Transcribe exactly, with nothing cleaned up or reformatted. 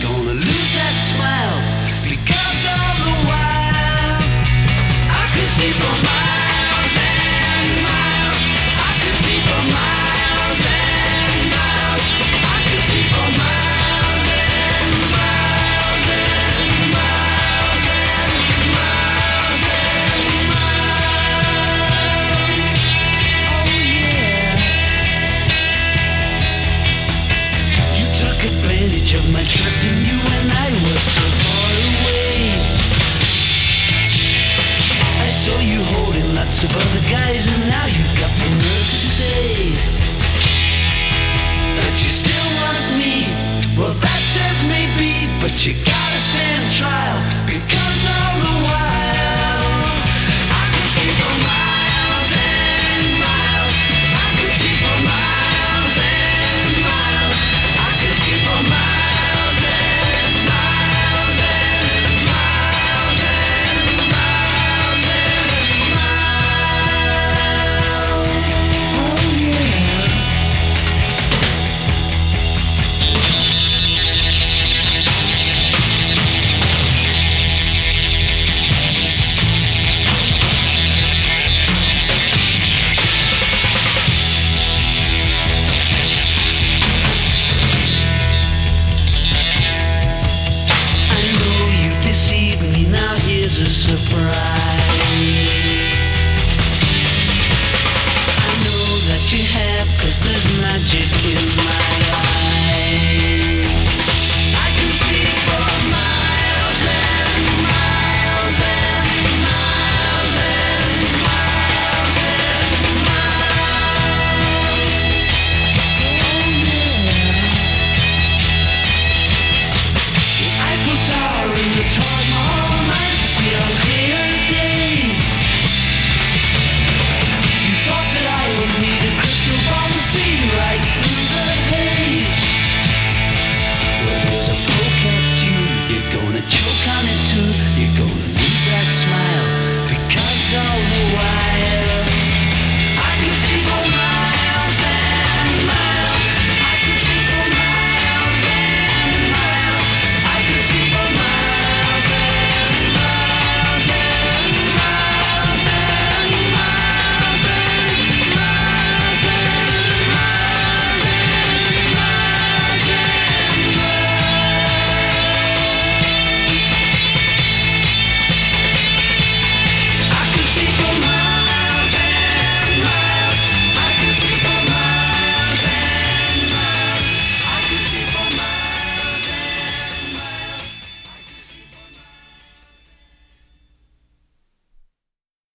gonna lose that smile because all the while I could see for miles and miles. I could see for miles and miles. I could see for miles and miles and miles and miles and miles. Oh yeah. You took advantage of my trust in you when I was so far away. I saw you holding lots of other guys, and now you got the nerve to say that you still want me. Well, that says maybe, but you got